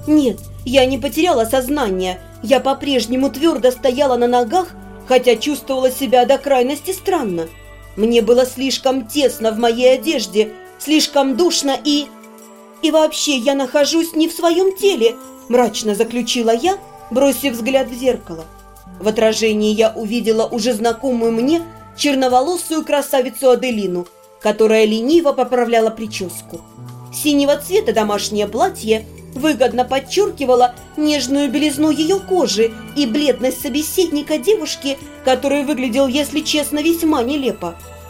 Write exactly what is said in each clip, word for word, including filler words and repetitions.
Нет, я не потеряла сознание. Я по-прежнему твердо стояла на ногах, хотя чувствовала себя до крайности странно. Мне было слишком тесно в моей одежде, слишком душно и... И вообще я нахожусь не в своем теле, мрачно заключила я, бросив взгляд в зеркало. В отражении я увидела уже знакомую мне черноволосую красавицу Аделину, которая лениво поправляла прическу. Синего цвета домашнее платье выгодно подчеркивало нежную белизну ее кожи и бледность собеседника девушки, который выглядел, если честно, весьма нелепо.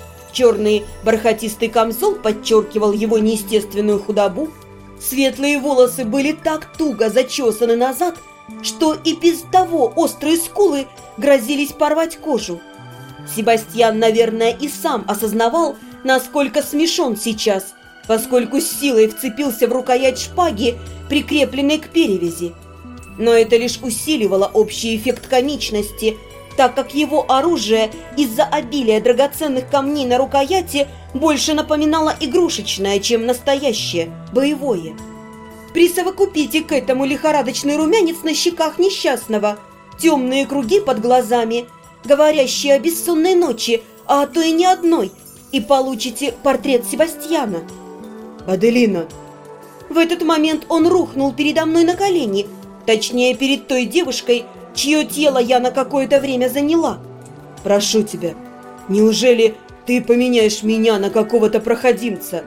Черный бархатистый камзол подчеркивал его неестественную худобу. Светлые волосы были так туго зачесаны назад, что и без того острые скулы грозились порвать кожу. Себастьян, наверное, и сам осознавал, насколько смешон сейчас, поскольку с силой вцепился в рукоять шпаги, прикрепленной к перевязи. Но это лишь усиливало общий эффект комичности, так как его оружие из-за обилия драгоценных камней на рукояти больше напоминало игрушечное, чем настоящее, боевое. Присовокупите к этому лихорадочный румянец на щеках несчастного, темные круги под глазами, говорящие о бессонной ночи, а то и не одной, и получите портрет Себастьяна. «Аделина!» В этот момент он рухнул передо мной на колени, точнее, перед той девушкой, чье тело я на какое-то время заняла. «Прошу тебя, неужели ты поменяешь меня на какого-то проходимца?»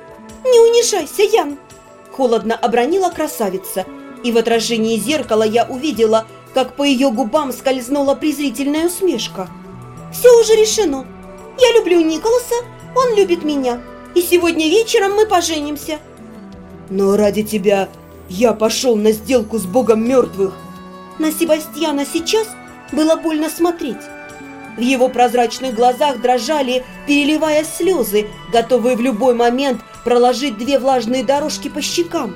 «Не унижайся, Ян!» Холодно обронила красавица, и в отражении зеркала я увидела, как по ее губам скользнула презрительная усмешка. «Все уже решено. Я люблю Николаса, он любит меня, и сегодня вечером мы поженимся». «Но ради тебя я пошел на сделку с богом мертвых». На Себастьяна сейчас было больно смотреть. В его прозрачных глазах дрожали, переливая слезы, готовые в любой момент проложить две влажные дорожки по щекам.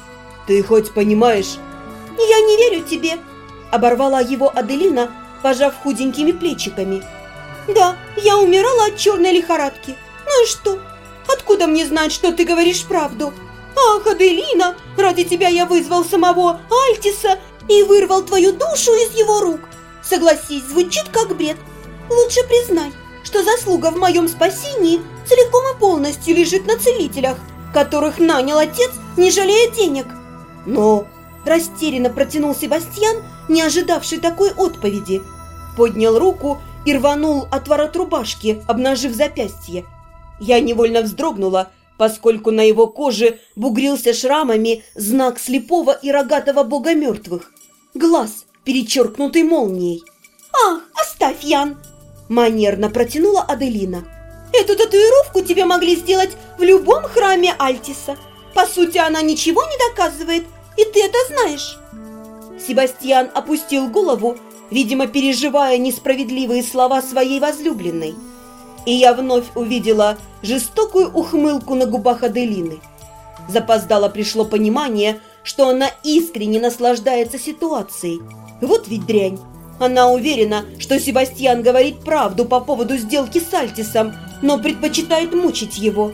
«Ты хоть понимаешь?» «Я не верю тебе», — оборвала его Аделина, пожав худенькими плечиками. «Да, я умирала от черной лихорадки. Ну и что? Откуда мне знать, что ты говоришь правду? Ах, Аделина, ради тебя я вызвал самого Альтиса и вырвал твою душу из его рук. Согласись, звучит как бред. Лучше признай, что заслуга в моем спасении целиком и полностью лежит на целителях, которых нанял отец, не жалея денег». «Но...» – растерянно протянул Себастьян, не ожидавший такой отповеди. Поднял руку и рванул отворот рубашки, обнажив запястье. Я невольно вздрогнула, поскольку на его коже бугрился шрамами знак слепого и рогатого бога мертвых. Глаз, перечеркнутый молнией. «Ах, оставь, Ян!» – манерно протянула Аделина. «Эту татуировку тебе могли сделать в любом храме Альтиса. По сути, она ничего не доказывает, и ты это знаешь». Себастьян опустил голову, видимо, переживая несправедливые слова своей возлюбленной. И я вновь увидела жестокую ухмылку на губах Аделины. Запоздало пришло понимание, что она искренне наслаждается ситуацией. Вот ведь дрянь. Она уверена, что Себастьян говорит правду по поводу сделки с Альтисом, но предпочитает мучить его.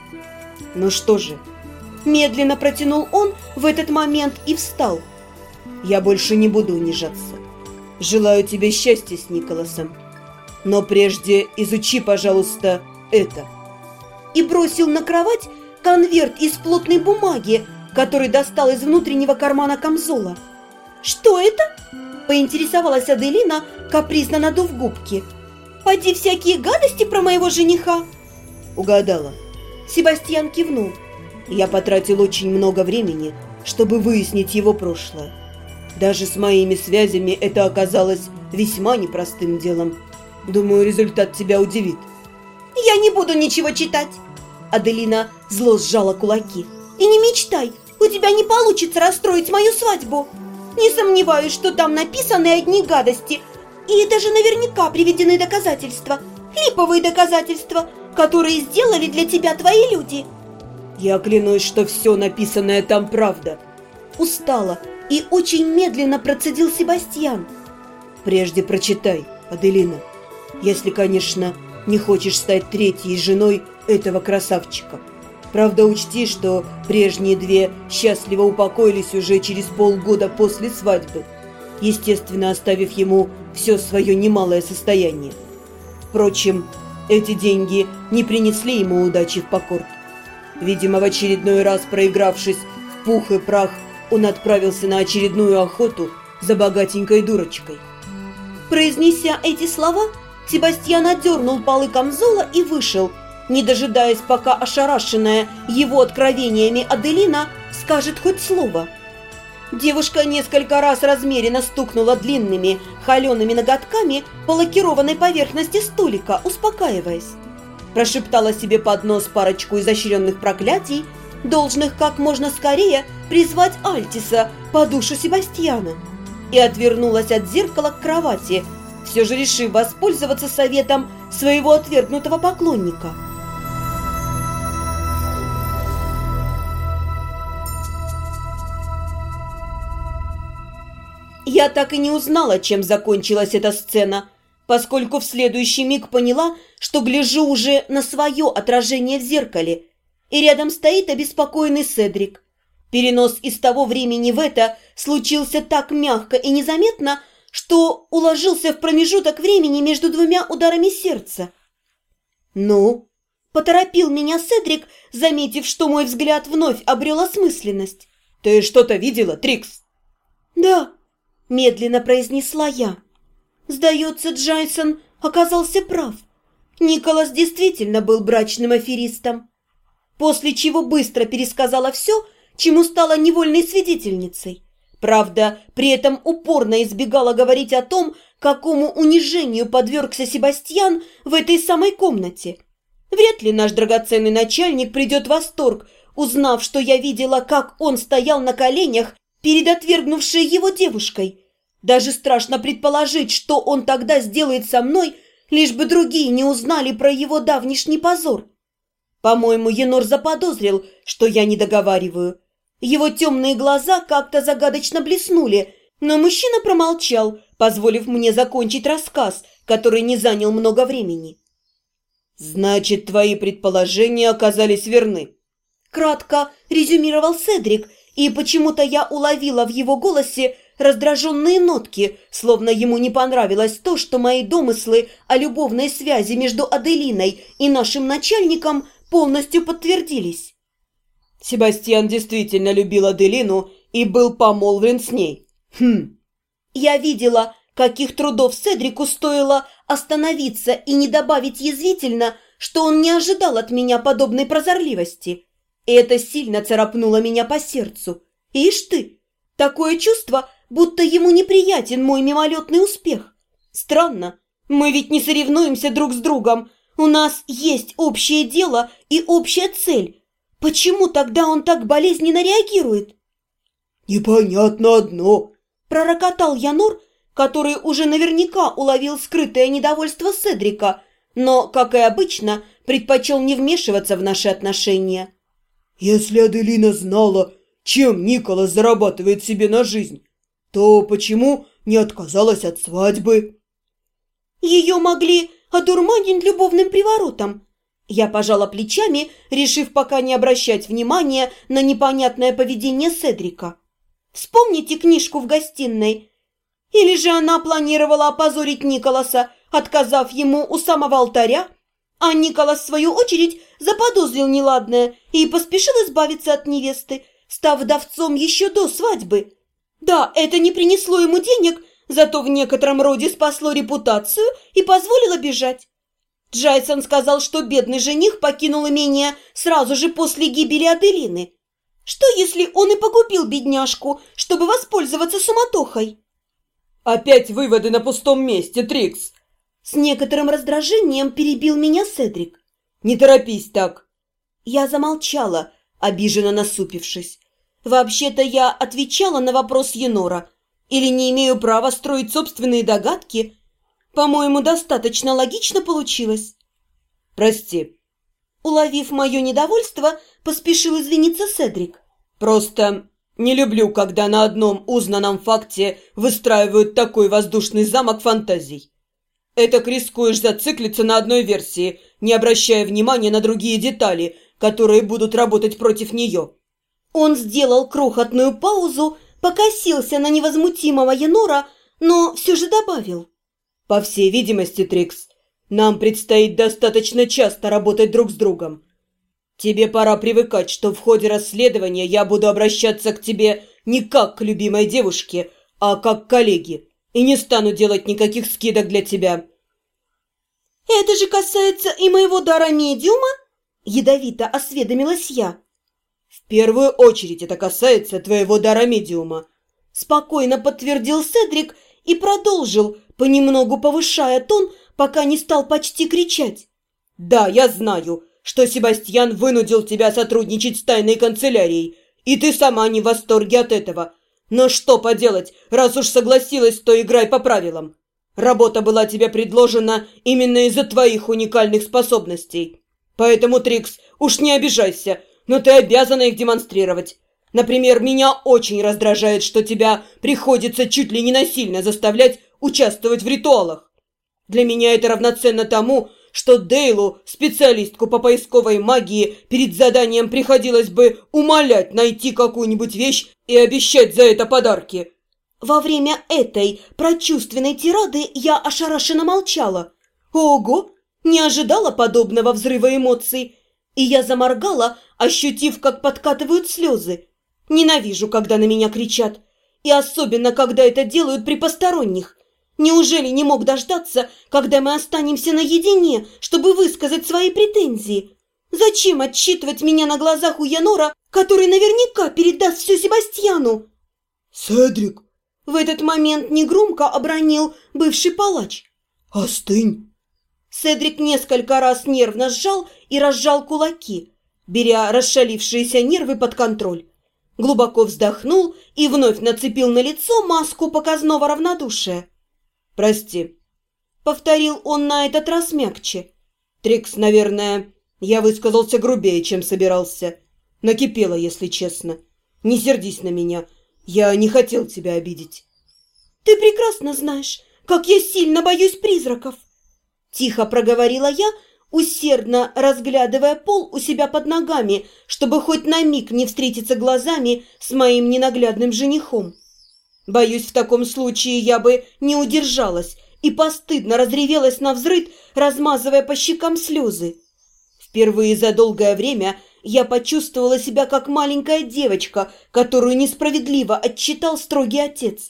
«Ну что же?» Медленно протянул он в этот момент и встал. «Я больше не буду унижаться. Желаю тебе счастья с Николасом. Но прежде изучи, пожалуйста, это». И бросил на кровать конверт из плотной бумаги, который достал из внутреннего кармана камзола. «Что это?» – поинтересовалась Аделина, капризно надув губки. «Поди всякие гадости про моего жениха?» «Угадала». Себастьян кивнул. «Я потратил очень много времени, чтобы выяснить его прошлое. Даже с моими связями это оказалось весьма непростым делом. Думаю, результат тебя удивит». «Я не буду ничего читать!» Аделина зло сжала кулаки. «И не мечтай, у тебя не получится расстроить мою свадьбу. Не сомневаюсь, что там написаны одни гадости, и даже наверняка приведены доказательства, липовые доказательства, которые сделали для тебя твои люди». «Я клянусь, что все написанное там правда». Устала и очень медленно процедил Себастьян. «Прежде прочитай, Аделина, если, конечно, не хочешь стать третьей женой этого красавчика». Правда, учти, что прежние две счастливо упокоились уже через полгода после свадьбы, естественно, оставив ему все свое немалое состояние. Впрочем, эти деньги не принесли ему удачи в Покорт. Видимо, в очередной раз проигравшись в пух и прах, он отправился на очередную охоту за богатенькой дурочкой. Произнеся эти слова, Себастьян отдернул полы камзола и вышел, не дожидаясь, пока ошарашенная его откровениями Аделина скажет хоть слово. Девушка несколько раз размеренно стукнула длинными холеными ноготками по лакированной поверхности столика, успокаиваясь. Прошептала себе под нос парочку изощренных проклятий, должных как можно скорее призвать Альтиса по душу Себастьяна, и отвернулась от зеркала к кровати, все же решив воспользоваться советом своего отвергнутого поклонника. Я так и не узнала, чем закончилась эта сцена, поскольку в следующий миг поняла, что гляжу уже на свое отражение в зеркале, и рядом стоит обеспокоенный Седрик. Перенос из того времени в это случился так мягко и незаметно, что уложился в промежуток времени между двумя ударами сердца. «Ну?» – поторопил меня Седрик, заметив, что мой взгляд вновь обрел осмысленность. «Ты что-то видела, Трикс?» «Да», – медленно произнесла я. Сдается, Джайсон оказался прав. Николас действительно был брачным аферистом. После чего быстро пересказала все, чему стала невольной свидетельницей. Правда, при этом упорно избегала говорить о том, какому унижению подвергся Себастьян в этой самой комнате. Вряд ли наш драгоценный начальник придет в восторг, узнав, что я видела, как он стоял на коленях перед отвергнувшей его девушкой. Даже страшно предположить, что он тогда сделает со мной, лишь бы другие не узнали про его давнишний позор. По-моему, Енор заподозрил, что я не договариваю. Его темные глаза как-то загадочно блеснули, но мужчина промолчал, позволив мне закончить рассказ, который не занял много времени. «Значит, твои предположения оказались верны», — кратко резюмировал Седрик, и почему-то я уловила в его голосе раздраженные нотки, словно ему не понравилось то, что мои домыслы о любовной связи между Аделиной и нашим начальником полностью подтвердились. Себастьян действительно любил Аделину и был помолвлен с ней. Хм. Я видела, каких трудов Седрику стоило остановиться и не добавить язвительно, что он не ожидал от меня подобной прозорливости. И это сильно царапнуло меня по сердцу. Ишь ты, такое чувство, будто ему неприятен мой мимолетный успех. Странно, мы ведь не соревнуемся друг с другом. У нас есть общее дело и общая цель. Почему тогда он так болезненно реагирует? «Непонятно одно», – пророкотал Янор, который уже наверняка уловил скрытое недовольство Седрика, но, как и обычно, предпочел не вмешиваться в наши отношения. «Если Аделина знала, чем Николас зарабатывает себе на жизнь, то почему не отказалась от свадьбы?» «Ее могли одурманить любовным приворотом». Я пожала плечами, решив пока не обращать внимания на непонятное поведение Седрика. «Вспомните книжку в гостиной. Или же она планировала опозорить Николаса, отказав ему у самого алтаря, а Николас, в свою очередь, заподозрил неладное и поспешил избавиться от невесты, став вдовцом еще до свадьбы. Да, это не принесло ему денег, зато в некотором роде спасло репутацию и позволило бежать. Джайсон сказал, что бедный жених покинул имение сразу же после гибели Аделины. Что, если он и погубил бедняжку, чтобы воспользоваться суматохой?» «Опять выводы на пустом месте, Трикс!» С некоторым раздражением перебил меня Седрик. «Не торопись так!» Я замолчала, обиженно насупившись. Вообще-то я отвечала на вопрос Енора. Или не имею права строить собственные догадки? По-моему, достаточно логично получилось. «Прости». Уловив мое недовольство, поспешил извиниться Седрик. «Просто не люблю, когда на одном узнанном факте выстраивают такой воздушный замок фантазий. Этак рискуешь зациклиться на одной версии, не обращая внимания на другие детали, которые будут работать против нее». Он сделал крохотную паузу, покосился на невозмутимого Янора, но все же добавил. «По всей видимости, Трикс, нам предстоит достаточно часто работать друг с другом. Тебе пора привыкать, что в ходе расследования я буду обращаться к тебе не как к любимой девушке, а как к коллеге, и не стану делать никаких скидок для тебя». «Это же касается и моего дара медиума?» – ядовито осведомилась я. «В первую очередь это касается твоего дара медиума», – спокойно подтвердил Седрик и продолжил, понемногу повышая тон, пока не стал почти кричать. «Да, я знаю, что Себастьян вынудил тебя сотрудничать с тайной канцелярией, и ты сама не в восторге от этого. Но что поделать, раз уж согласилась, то играй по правилам. Работа была тебе предложена именно из-за твоих уникальных способностей. Поэтому, Трикс, уж не обижайся, но ты обязана их демонстрировать. Например, меня очень раздражает, что тебя приходится чуть ли не насильно заставлять участвовать в ритуалах. Для меня это равноценно тому, что Дейлу, специалистку по поисковой магии, перед заданием приходилось бы умолять найти какую-нибудь вещь и обещать за это подарки». Во время этой прочувственной тирады я ошарашенно молчала. Ого! Не ожидала подобного взрыва эмоций. И я заморгала, ощутив, как подкатывают слезы. Ненавижу, когда на меня кричат. И особенно, когда это делают при посторонних. Неужели не мог дождаться, когда мы останемся наедине, чтобы высказать свои претензии? Зачем отчитывать меня на глазах у Янора, который наверняка передаст все Себастьяну? «Седрик!» В этот момент негромко обронил бывший палач. «Остынь!» Седрик несколько раз нервно сжал и разжал кулаки, беря расшалившиеся нервы под контроль. Глубоко вздохнул и вновь нацепил на лицо маску показного равнодушия. «Прости», — повторил он на этот раз мягче. «Трикс, наверное, я высказался грубее, чем собирался. Накипело, если честно. Не сердись на меня. Я не хотел тебя обидеть». «Ты прекрасно знаешь, как я сильно боюсь призраков!» Тихо проговорила я, усердно разглядывая пол у себя под ногами, чтобы хоть на миг не встретиться глазами с моим ненаглядным женихом. Боюсь, в таком случае я бы не удержалась и постыдно разревелась навзрыд, размазывая по щекам слезы. Впервые за долгое время я почувствовала себя как маленькая девочка, которую несправедливо отчитал строгий отец.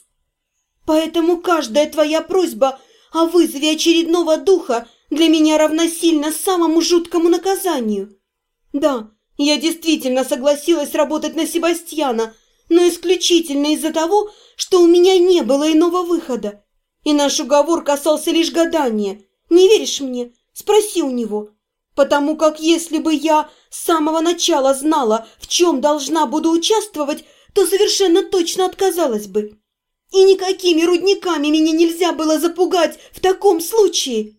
Поэтому каждая твоя просьба о вызове очередного духа для меня равносильна самому жуткому наказанию. Да, я действительно согласилась работать на Себастьяна, но исключительно из-за того, что у меня не было иного выхода. И наш уговор касался лишь гадания. Не веришь мне? Спроси у него. Потому как если бы я с самого начала знала, в чем должна буду участвовать, то совершенно точно отказалась бы. И никакими рудниками меня нельзя было запугать в таком случае.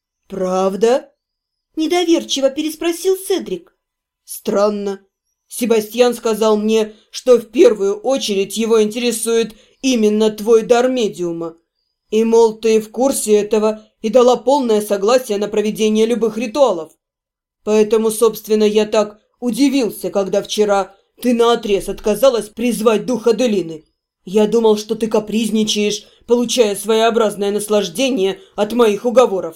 «Правда?» – недоверчиво переспросил Седрик. «Странно. Себастьян сказал мне, что в первую очередь его интересует именно твой дар медиума. И, мол, ты в курсе этого и дала полное согласие на проведение любых ритуалов. Поэтому, собственно, я так удивился, когда вчера ты наотрез отказалась призвать духа Делины. Я думал, что ты капризничаешь, получая своеобразное наслаждение от моих уговоров».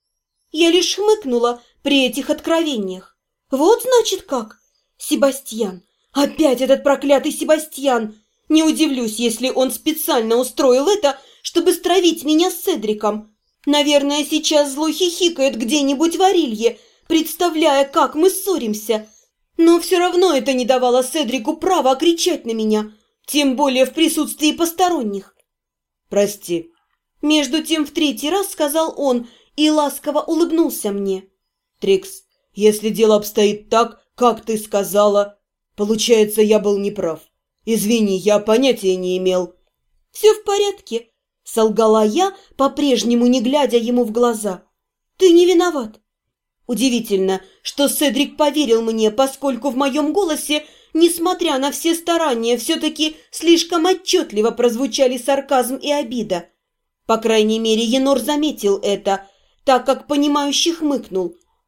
Я лишь хмыкнула при этих откровениях. Вот значит как. Себастьян. Опять этот проклятый Себастьян. Не удивлюсь, если он специально устроил это, чтобы стравить меня с Седриком. Наверное, сейчас зло хихикает где-нибудь в Арилье, представляя, как мы ссоримся. Но все равно это не давало Седрику права кричать на меня, тем более в присутствии посторонних. «Прости». Между тем в третий раз сказал он и ласково улыбнулся мне. «Трикс, если дело обстоит так, как ты сказала, получается, я был неправ. Извини, я понятия не имел». «Все в порядке», — солгала я, по-прежнему не глядя ему в глаза. «Ты не виноват». Удивительно, что Седрик поверил мне, поскольку в моем голосе, несмотря на все старания, все-таки слишком отчетливо прозвучали сарказм и обида. По крайней мере, Енор заметил это, так как понимающе хмыкнул,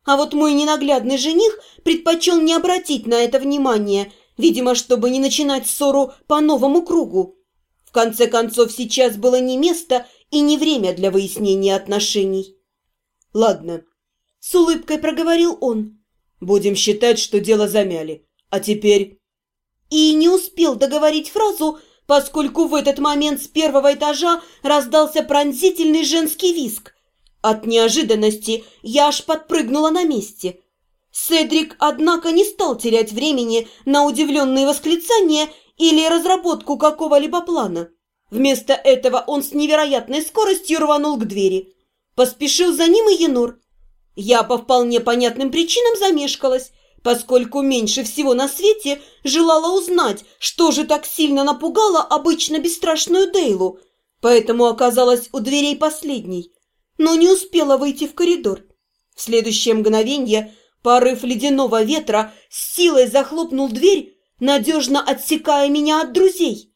А вот мой ненаглядный жених предпочел не обратить на это внимания, видимо, чтобы не начинать ссору по новому кругу. В конце концов, сейчас было не место и не время для выяснения отношений. «Ладно», — с улыбкой проговорил он. «Будем считать, что дело замяли. А теперь...» И не успел договорить фразу, поскольку в этот момент с первого этажа раздался пронзительный женский визг. От неожиданности я аж подпрыгнула на месте. Седрик, однако, не стал терять времени на удивленные восклицания или разработку какого-либо плана. Вместо этого он с невероятной скоростью рванул к двери. Поспешил за ним и Енор. Я по вполне понятным причинам замешкалась, поскольку меньше всего на свете желала узнать, что же так сильно напугало обычно бесстрашную Дейлу, поэтому оказалась у дверей последней, но не успела выйти в коридор. В следующее мгновенье порыв ледяного ветра с силой захлопнул дверь, надежно отсекая меня от друзей.